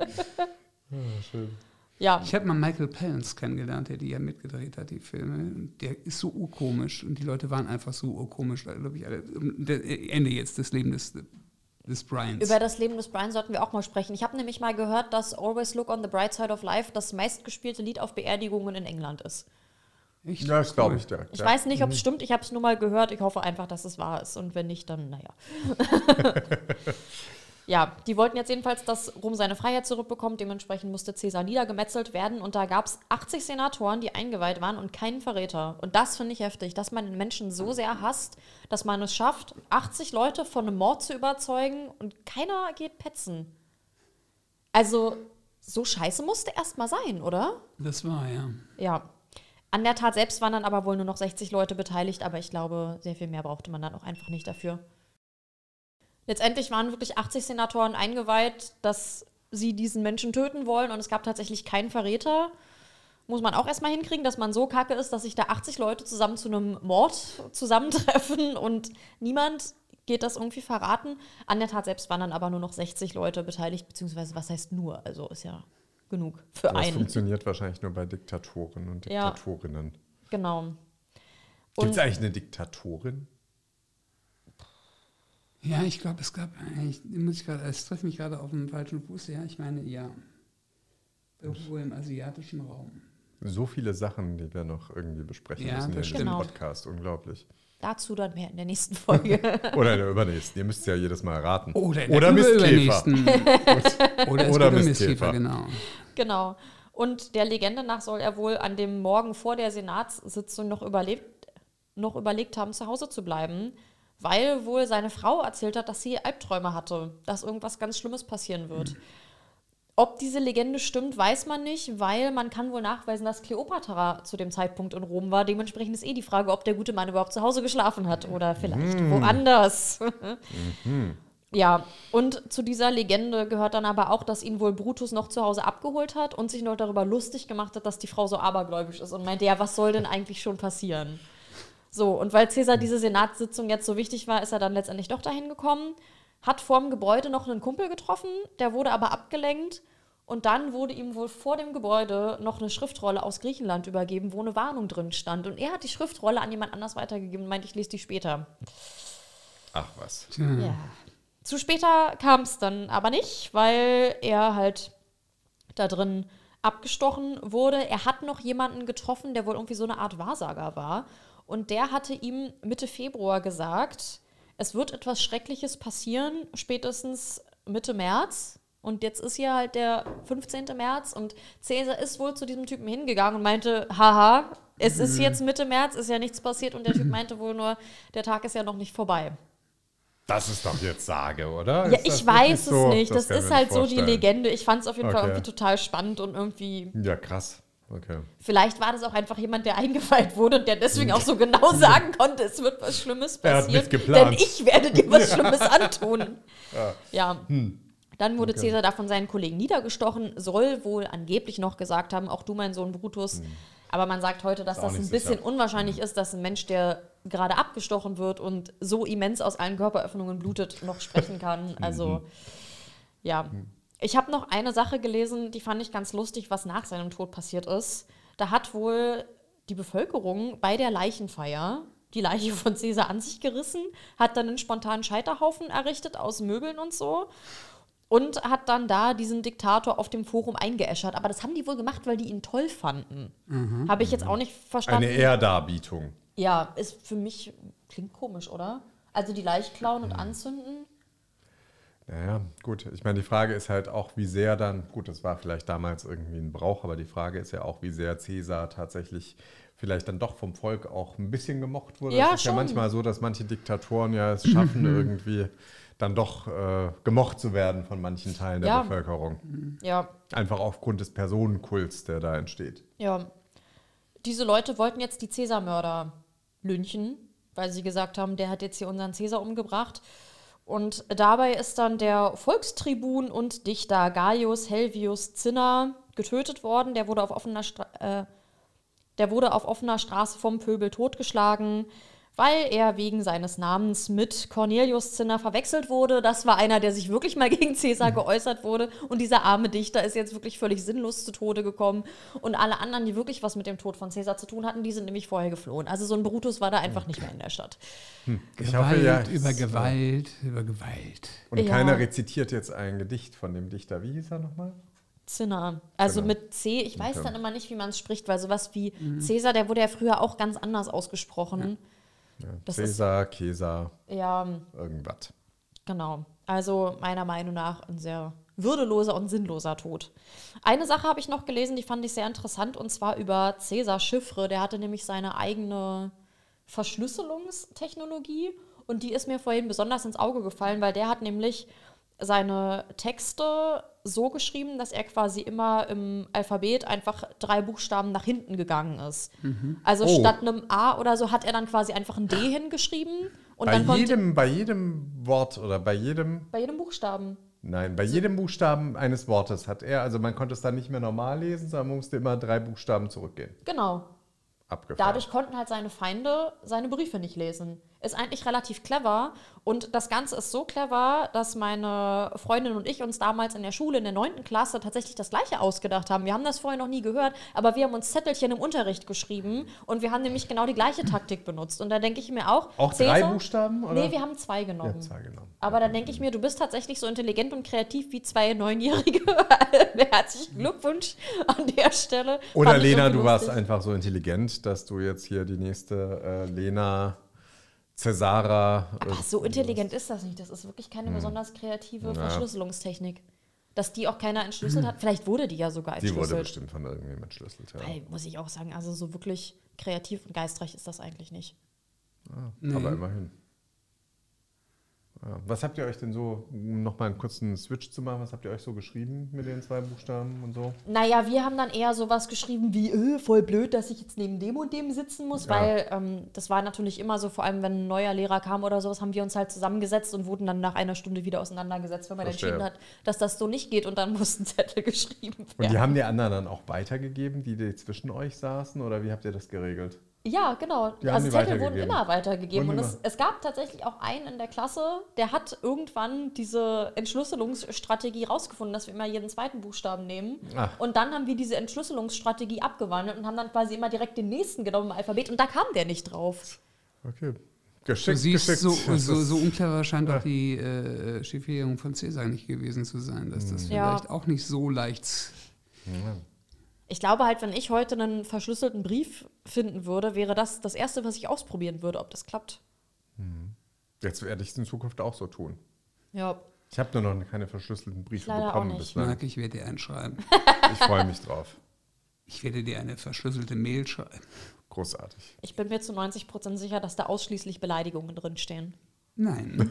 Ja. Ich habe mal Michael Palance kennengelernt, der die ja mitgedreht hat, die Filme. Der ist so urkomisch und die Leute waren einfach so urkomisch, glaube ich, alle. Ende jetzt des Lebens des des Brians. Über das Leben des Brian sollten wir auch mal sprechen. Ich habe nämlich mal gehört, dass Always Look on the Bright Side of Life das meistgespielte Lied auf Beerdigungen in England ist. Echt? Ja, das glaube ich direkt. Ich weiß nicht, ob es stimmt, ich habe es nur mal gehört. Ich hoffe einfach, dass es wahr ist. Und wenn nicht, dann naja. Ja, die wollten jetzt jedenfalls, dass Rom seine Freiheit zurückbekommt. Dementsprechend musste Caesar niedergemetzelt werden. Und da gab es 80 Senatoren, die eingeweiht waren und keinen Verräter. Und das finde ich heftig, dass man den Menschen so sehr hasst, dass man es schafft, 80 Leute von einem Mord zu überzeugen und keiner geht petzen. Also, so scheiße musste erst mal sein, oder? Das war, ja. Ja. An der Tat selbst waren dann aber wohl nur noch 60 Leute beteiligt, aber ich glaube, sehr viel mehr brauchte man dann auch einfach nicht dafür. Letztendlich waren wirklich 80 Senatoren eingeweiht, dass sie diesen Menschen töten wollen und es gab tatsächlich keinen Verräter. Muss man auch erstmal hinkriegen, dass man so kacke ist, dass sich da 80 Leute zusammen zu einem Mord zusammentreffen und niemand geht das irgendwie verraten. An der Tat selbst waren dann aber nur noch 60 Leute beteiligt, beziehungsweise was heißt nur, also ist ja genug für Das einen. funktioniert wahrscheinlich nur bei Diktatoren und Ja. Diktatorinnen. Genau. Gibt es Und- eigentlich eine Diktatorin? Ja, ich glaube, es gab, es trifft mich gerade auf dem falschen Fuß, ja, ich meine, ja. Irgendwo im asiatischen Raum. So viele Sachen, die wir noch irgendwie besprechen Ja, müssen hier das in diesem stimmt. Podcast. Unglaublich. Dazu dann mehr in der nächsten Folge. Oder in der übernächsten. Ihr müsst es ja jedes Mal raten. Oder Mistkäfer. Oder Oder Mistkäfer, Mistkäfer. genau. Genau. Und der Legende nach soll er wohl an dem Morgen vor der Senatssitzung noch überlegt haben, zu Hause zu bleiben, weil wohl seine Frau erzählt hat, dass sie Albträume hatte, dass irgendwas ganz Schlimmes passieren wird. Ob diese Legende stimmt, weiß man nicht, weil man kann wohl nachweisen, dass Kleopatra zu dem Zeitpunkt in Rom war. Dementsprechend ist die Frage, ob der gute Mann überhaupt zu Hause geschlafen hat oder vielleicht woanders. Ja, und zu dieser Legende gehört dann aber auch, dass ihn wohl Brutus noch zu Hause abgeholt hat und sich noch darüber lustig gemacht hat, dass die Frau so abergläubisch ist und meinte, ja, was soll denn eigentlich schon passieren? So, und weil Caesar diese Senatssitzung jetzt so wichtig war, ist er dann letztendlich doch dahin gekommen, hat vorm Gebäude noch einen Kumpel getroffen, der wurde aber abgelenkt und dann wurde ihm wohl vor dem Gebäude noch eine Schriftrolle aus Griechenland übergeben, wo eine Warnung drin stand. Und er hat die Schriftrolle an jemand anders weitergegeben und meinte, ich lese die später. Ach was. Ja. Zu später kam es dann aber nicht, weil er halt da drin abgestochen wurde. Er hat noch jemanden getroffen, der wohl irgendwie so eine Art Wahrsager war. Und der hatte ihm Mitte Februar gesagt, es wird etwas Schreckliches passieren, spätestens Mitte März. Und jetzt ist hier halt der 15. März und Caesar ist wohl zu diesem Typen hingegangen und meinte, haha, es ist jetzt Mitte März, ist ja nichts passiert. Und der Typ meinte wohl nur, der Tag ist ja noch nicht vorbei. Das ist doch jetzt Sage, oder? Ja, Ist das ich weiß wirklich es so? nicht. Das kann ich ist mir halt nicht so die vorstellen. Legende. Ich fand es auf jeden Fall Okay. irgendwie total spannend und irgendwie, Ja, krass. Okay. vielleicht war das auch einfach jemand, der eingeweiht wurde und der deswegen auch so genau sagen konnte, es wird was Schlimmes Er hat passieren. mitgeplant. Denn ich werde dir was Schlimmes antun. Ja. Dann wurde Okay. Caesar da von seinen Kollegen niedergestochen, soll wohl angeblich noch gesagt haben, auch du, mein Sohn Brutus. Aber man sagt heute, dass Ist auch das ein nicht bisschen sicher. unwahrscheinlich ist, dass ein Mensch, der gerade abgestochen wird und so immens aus allen Körperöffnungen blutet, noch sprechen kann. Also, ja. Ich habe noch eine Sache gelesen, die fand ich ganz lustig, was nach seinem Tod passiert ist. Da hat wohl die Bevölkerung bei der Leichenfeier die Leiche von Caesar an sich gerissen, hat dann einen spontanen Scheiterhaufen errichtet aus Möbeln und so und hat dann da diesen Diktator auf dem Forum eingeäschert. Aber das haben die wohl gemacht, weil die ihn toll fanden. Habe ich jetzt auch nicht verstanden. Eine Ehrdarbietung. Ja, ist für mich, klingt komisch, oder? Also die Leiche klauen und anzünden. Naja, gut. Ich meine, die Frage ist halt auch, wie sehr dann, gut, das war vielleicht damals irgendwie ein Brauch, aber die Frage ist ja auch, wie sehr Caesar tatsächlich vielleicht dann doch vom Volk auch ein bisschen gemocht wurde. Ja, es ist ja schon. manchmal so, dass manche Diktatoren ja es schaffen, irgendwie dann doch gemocht zu werden von manchen Teilen der Ja. Bevölkerung. Ja, Einfach aufgrund des Personenkults, der da entsteht. ja. Diese Leute wollten jetzt die Cäsar-Mörder lynchen, weil sie gesagt haben, der hat jetzt hier unseren Cäsar umgebracht. Und dabei ist dann der Volkstribun und Dichter Gaius Helvius Cinna getötet worden. Der wurde auf offener Straße vom Pöbel totgeschlagen. weil er wegen seines Namens mit Cornelius Cinna verwechselt wurde. Das war einer, der sich wirklich mal gegen Caesar geäußert wurde. Und dieser arme Dichter ist jetzt wirklich völlig sinnlos zu Tode gekommen. Und alle anderen, die wirklich was mit dem Tod von Caesar zu tun hatten, die sind nämlich vorher geflohen. Also so ein Brutus war da einfach nicht mehr in der Stadt. Ich hoffe, ja. Über Gewalt. Und Ja. keiner rezitiert jetzt ein Gedicht von dem Dichter. Wie hieß er nochmal? Cinna. Also Cinna. mit C, ich weiß Okay. dann immer nicht, wie man es spricht, weil sowas wie Caesar, der wurde ja früher auch ganz anders ausgesprochen. Ja. Das Cäsar, Käsar, Ja, irgendwas. genau. Also meiner Meinung nach ein sehr würdeloser und sinnloser Tod. Eine Sache habe ich noch gelesen, die fand ich sehr interessant, und zwar über Cäsar Chiffre. Der hatte nämlich seine eigene Verschlüsselungstechnologie, und die ist mir vorhin besonders ins Auge gefallen, weil der hat nämlich seine Texte so geschrieben, dass er quasi immer im Alphabet einfach 3 Buchstaben nach hinten gegangen ist. Also Oh. statt einem A oder so hat er dann quasi einfach ein D hingeschrieben. Und Bei dann konnte bei jedem Wort oder bei jedem, bei jedem Buchstaben. nein, bei jedem Buchstaben eines Wortes hat er, also man konnte es dann nicht mehr normal lesen, sondern man musste immer 3 Buchstaben zurückgehen. Genau. Abgefahren. Dadurch konnten halt seine Feinde seine Briefe nicht lesen. Ist eigentlich relativ clever. Und das Ganze ist so clever, dass meine Freundin und ich uns damals in der Schule in der 9. Klasse tatsächlich das Gleiche ausgedacht haben. Wir haben das vorher noch nie gehört, aber wir haben uns Zettelchen im Unterricht geschrieben und wir haben nämlich genau die gleiche Taktik benutzt. Und da denke ich mir auch... Auch 3 Buchstaben? Oder? Nee, wir haben 2 genommen. Ja, 2 genommen. Aber dann denke ich mir, du bist tatsächlich so intelligent und kreativ wie 2 Neunjährige. Herzlichen Glückwunsch an der Stelle. Oder Fand ich Lena, irgendwie du warst lustig. einfach so intelligent, dass du jetzt hier die nächste Lena Cäsara. Aber so intelligent ist das nicht. Das ist wirklich keine besonders kreative Verschlüsselungstechnik. Dass die auch keiner entschlüsselt hat. Vielleicht wurde die ja sogar Die entschlüsselt. wurde bestimmt von irgendjemandem entschlüsselt. Ja. Weil, muss ich auch sagen, also so wirklich kreativ und geistreich ist das eigentlich nicht. Aber immerhin. Ja. Was habt ihr euch denn so, um nochmal einen kurzen Switch zu machen, was habt ihr euch so geschrieben mit den 2 Buchstaben und so? Naja, wir haben dann eher sowas geschrieben wie, voll blöd, dass ich jetzt neben dem und dem sitzen muss, Ja. weil das war natürlich immer so, vor allem wenn ein neuer Lehrer kam oder sowas, haben wir uns halt zusammengesetzt und wurden dann nach einer Stunde wieder auseinandergesetzt, wenn man Verstehe. entschieden hat, dass das so nicht geht, und dann mussten Zettel geschrieben werden. Und die haben die anderen dann auch weitergegeben, die zwischen euch saßen, oder wie habt ihr das geregelt? Ja, genau. Die haben Also die Zettel wurden weitergegeben. immer weitergegeben. Wurden Und immer. es gab tatsächlich auch einen in der Klasse, der hat irgendwann diese Entschlüsselungsstrategie rausgefunden, dass wir immer jeden 2. Buchstaben nehmen. Ach. Und dann haben wir diese Entschlüsselungsstrategie abgewandelt und haben dann quasi immer direkt den nächsten genommen im Alphabet. Und da kam der nicht drauf. Okay. Du Geschickt, siehst, geschickt. so unclever scheint auch die Chiffrierung von Caesar nicht gewesen zu sein, dass das Ja. vielleicht auch nicht so leicht... Ich glaube halt, wenn ich heute einen verschlüsselten Brief finden würde, wäre das das Erste, was ich ausprobieren würde, ob das klappt. Jetzt werde ich es in Zukunft auch so tun. Ja. Ich habe nur noch keine verschlüsselten Briefe Leider auch bekommen nicht. bislang. Marc, ich werde dir einen schreiben. Ich freue mich drauf. Ich werde dir eine verschlüsselte Mail schreiben. Großartig. Ich bin mir zu 90% sicher, dass da ausschließlich Beleidigungen drinstehen. Nein.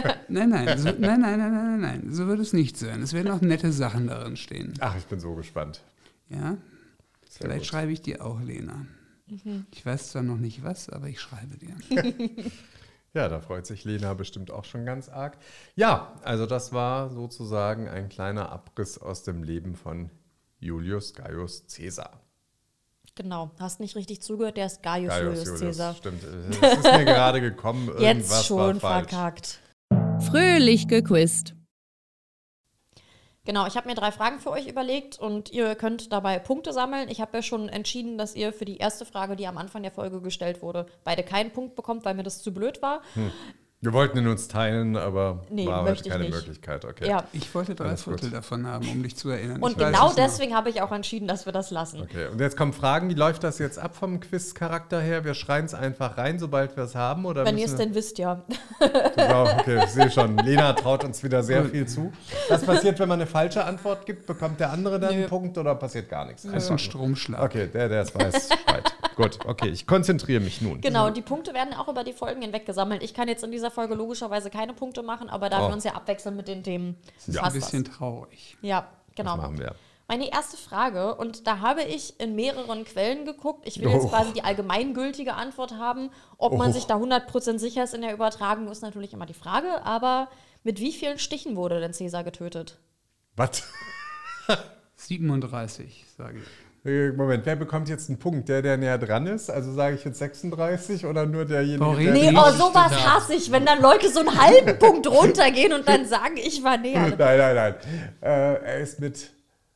Nein. So wird es nicht sein. Es werden auch nette Sachen darin stehen. Ach, ich bin so gespannt. Ja? Sehr Vielleicht gut. schreibe ich dir auch, Lena. Ich weiß zwar noch nicht was, aber ich schreibe dir. Ja, da freut sich Lena bestimmt auch schon ganz arg. Ja, also das war sozusagen ein kleiner Abriss aus dem Leben von Julius Gaius Caesar. Genau, hast nicht richtig zugehört, der ist Gaius Julius Caesar. Stimmt. Es ist mir gerade gekommen, irgendwas Jetzt schon war falsch. verkackt. Fröhlich gequizt. Genau, ich habe mir 3 Fragen für euch überlegt und ihr könnt dabei Punkte sammeln. Ich habe ja schon entschieden, dass ihr für die erste Frage, die am Anfang der Folge gestellt wurde, beide keinen Punkt bekommt, weil mir das zu blöd war. Wir wollten ihn uns teilen, aber Nee, war heute möchte ich keine nicht. Möglichkeit. Okay. Ja, Ich wollte 3/4 gut. davon haben, um dich zu erinnern. und Ich weiß genau es noch. deswegen habe ich auch entschieden, dass wir das lassen. Okay, und jetzt kommen Fragen. Wie läuft das jetzt ab vom Quiz-Charakter her? Wir schreien es einfach rein, sobald wir es haben? Oder Wenn ihr es müssen denn wisst, ja. wir- Okay, ich sehe schon. Lena traut uns wieder sehr viel zu. Was passiert, wenn man eine falsche Antwort gibt? Bekommt der andere dann Nö. einen Punkt oder passiert gar nichts? Das ist ein Stromschlag. Okay, der es weiß, schreit. Gut, okay, ich konzentriere mich nun. Genau, und die Punkte werden auch über die Folgen hinweg gesammelt. Ich kann jetzt in dieser Folge logischerweise keine Punkte machen, aber da wir Oh. uns ja abwechseln mit den Themen, Ja. Ein passt bisschen das. traurig. Ja, genau. Das machen wir. Meine erste Frage, und da habe ich in mehreren Quellen geguckt. Ich will jetzt Oh. quasi die allgemeingültige Antwort haben. Ob man Oh. sich da 100% sicher ist in der Übertragung, ist natürlich immer die Frage. Aber mit wie vielen Stichen wurde denn Caesar getötet? Was? 37, sage ich. Moment, wer bekommt jetzt einen Punkt? Der näher dran ist? Also sage ich jetzt 36 oder nur derjenige, der... Nee, sowas hasse ich, wenn dann Leute so einen halben Punkt runtergehen und dann sagen, ich war näher. Nein. Er ist mit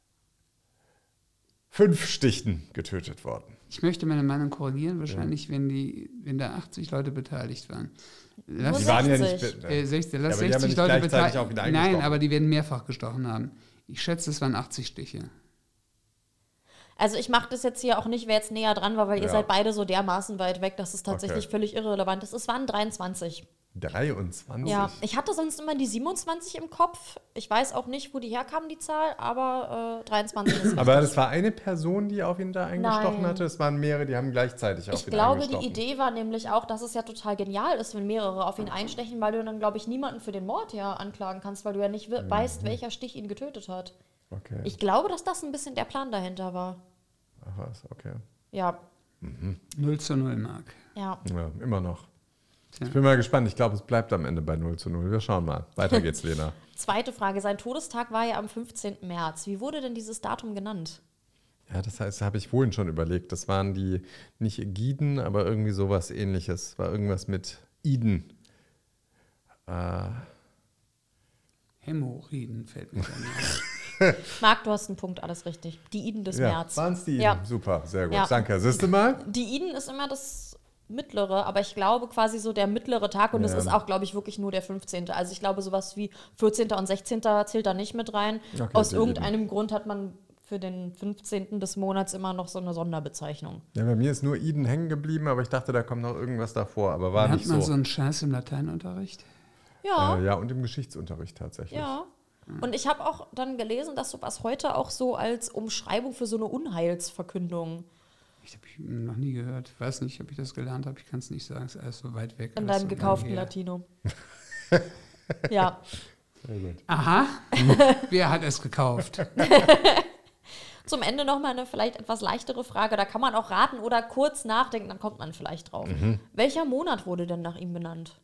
5 Stichen getötet worden. Ich möchte meine Meinung korrigieren, wahrscheinlich, wenn da 80 Leute beteiligt waren. Die waren ja nicht... 60 aber die haben ja 60 nicht Leute gleichzeitig auch wieder eingestochen. Nein, aber die werden mehrfach gestochen haben. Ich schätze, es waren 80 Stiche. Also ich mache das jetzt hier auch nicht, wer jetzt näher dran war, weil ihr Ja. seid beide so dermaßen weit weg, dass es tatsächlich völlig irrelevant ist. Es waren 23. 23? Ja, ich hatte sonst immer die 27 im Kopf. Ich weiß auch nicht, wo die herkam, die Zahl, aber 23 ist Aber richtig. das war eine Person, die auf ihn da eingestochen Nein. hatte? Es waren mehrere, die haben gleichzeitig auf Ich ihn glaube, eingestochen. die Idee war nämlich auch, dass es ja total genial ist, wenn mehrere auf ihn einstechen, weil du dann, glaube ich, niemanden für den Mord ja anklagen kannst, weil du ja nicht weißt, welcher Stich ihn getötet hat. Okay. Ich glaube, dass das ein bisschen der Plan dahinter war. Ach was, okay. Ja, 0:0, Marc. ja. Ja, immer noch. Tja. Ich bin mal gespannt. Ich glaube, es bleibt am Ende bei 0:0. Wir schauen mal. Weiter geht's, Lena. Zweite Frage. Sein Todestag war ja am 15. März. Wie wurde denn dieses Datum genannt? Ja, das heißt, habe ich vorhin schon überlegt. Das waren die, nicht Ägiden, aber irgendwie sowas Ähnliches. War irgendwas mit Iden. Hämorrhoiden fällt mir dann ein. Marc, du hast einen Punkt, alles richtig. Die Iden des Ja, März. waren es die Iden? Ja. Super, sehr gut. Ja. Danke. Siehst du mal? Die Iden ist immer das mittlere, aber ich glaube quasi so der mittlere Tag und es ist auch, glaube ich, wirklich nur der 15. Also ich glaube, sowas wie 14. und 16. zählt da nicht mit rein. Okay, Aus die irgendeinem Grund hat man für den 15. des Monats immer noch so eine Sonderbezeichnung. Ja, bei mir ist nur Iden hängen geblieben, aber ich dachte, da kommt noch irgendwas davor. Aber war Hat nicht man so. so einen Scheiß im Lateinunterricht? Ja, Ja, und im Geschichtsunterricht tatsächlich. ja. Und ich habe auch dann gelesen, dass sowas heute auch so als Umschreibung für so eine Unheilsverkündung Ich habe noch nie gehört. Ich weiß nicht, ob ich das gelernt habe. Ich kann es nicht sagen. Es ist alles so weit weg. in alles deinem so gekauften lange her. Latino. Ja. Sehr gut. Aha. Wer hat es gekauft? Zum Ende nochmal eine vielleicht etwas leichtere Frage. Da kann man auch raten oder kurz nachdenken, dann kommt man vielleicht drauf. Welcher Monat wurde denn nach ihm benannt?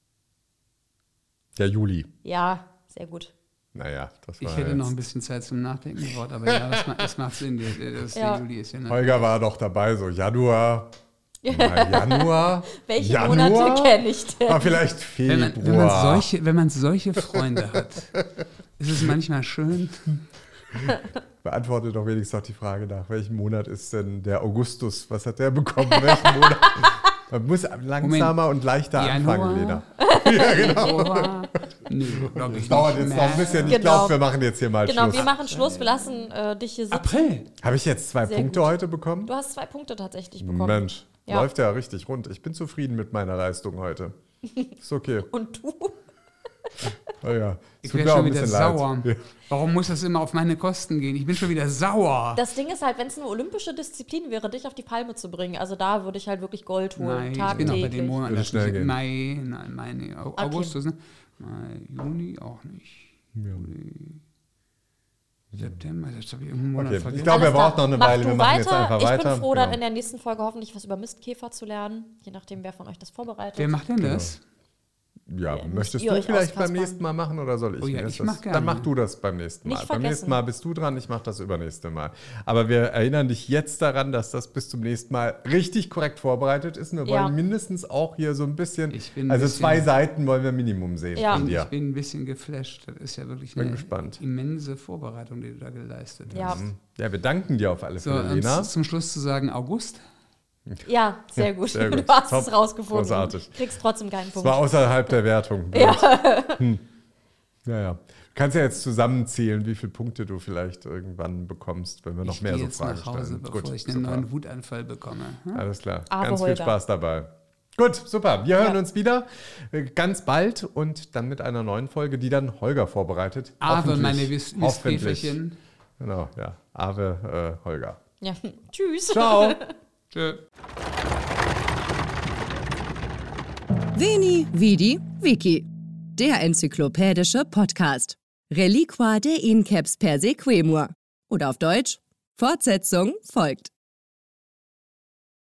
Der Juli. Ja, sehr gut. Naja, das war Ich hätte jetzt. noch ein bisschen Zeit zum Nachdenken gebraucht, aber ja, das macht Sinn. Ja. Der Juli ist ja Holger war doch dabei, so Januar. Januar. Welche Januar? Monate kenne ich denn? Aber vielleicht wenn Februar. wenn man solche Freunde hat, ist es manchmal schön. Beantworte doch wenigstens noch die Frage nach, welchen Monat ist denn der Augustus? Was hat der bekommen? Welchen Monat? Man muss langsamer und leichter anfangen, Lena. Ja, genau. Nö, glaub ich Das dauert nicht. jetzt noch ein bisschen. Ich Genau. glaube, wir machen jetzt hier mal Genau, wir Schluss. machen Schluss. Wir lassen dich hier sitzen. April. Habe ich jetzt 2 Sehr Punkte gut. heute bekommen? Du hast 2 Punkte tatsächlich bekommen. Mensch, Ja. läuft ja richtig rund. Ich bin zufrieden mit meiner Leistung heute. Ist okay. Und du? Oh ja. Ich Tut wäre mir auch schon ein wieder bisschen sauer. leid. Warum muss das immer auf meine Kosten gehen? Ich bin schon wieder sauer. Das Ding ist halt, wenn es eine olympische Disziplin wäre, dich auf die Palme zu bringen, also da würde ich halt wirklich Gold holen, Nein, ich bin auch bei tagtäglich. den Monaten. Würde das schnell nicht- gehen. Mai, nein, Mai, nee, Augustus, ne? Mai, Juni auch nicht. Juli, September, jetzt habe ich irgendeinen Monat Okay, ich vergessen. glaube, er Alles klar. braucht noch eine Mach Weile. du Wir machen jetzt weiter. einfach weiter. Ich bin froh, dann Genau. in der nächsten Folge hoffentlich was über Mistkäfer zu lernen, je nachdem, wer von euch das vorbereitet. Wer macht denn das? Ja, Ja, möchtest müsst ihr du euch vielleicht beim auskaspern. nächsten Mal machen oder soll ich? Oh ja, Mir ich ist mach das, gerne. Dann mach du das beim nächsten Mal. Nicht Beim nächsten vergessen. Mal bist du dran, ich mache das übernächste Mal. Aber wir erinnern dich jetzt daran, dass das bis zum nächsten Mal richtig korrekt vorbereitet ist. Wir Ja. wollen mindestens auch hier so ein bisschen, Ich bin ein also bisschen- 2 Seiten wollen wir Minimum sehen Ja. von Ich dir. bin ein bisschen geflasht. Das ist ja wirklich Bin eine gespannt. immense Vorbereitung, die du da geleistet Ja. hast. Ja, wir danken dir auf alle So, Fälle, und Lena. zum Schluss zu sagen, August. Ja, sehr gut. sehr gut. Du hast Top. es rausgefunden. Großartig. Kriegst trotzdem keinen Das Punkt. war außerhalb der Wertung. Ja. Ja. Du kannst ja jetzt zusammenzählen, wie viele Punkte du vielleicht irgendwann bekommst, wenn wir noch Ich mehr gehe so jetzt Fragen nach Hause, stellen. bevor Gut, ich einen super. neuen Wutanfall bekomme. Hm? Alles klar. Aber Ganz viel Holger. Spaß dabei. Gut, super. Wir hören Ja. uns wieder ganz bald und dann mit einer neuen Folge, die dann Holger vorbereitet. Aber Hoffentlich. meine Hoffentlich. Mistkäferchen. Genau, ja. Ave Holger. Ja. Tschüss. Ciao. Tschö. Veni, Vidi, Vici. Der enzyklopädische Podcast. Reliqua de Inceps per Sequemur. Oder auf Deutsch, Fortsetzung folgt.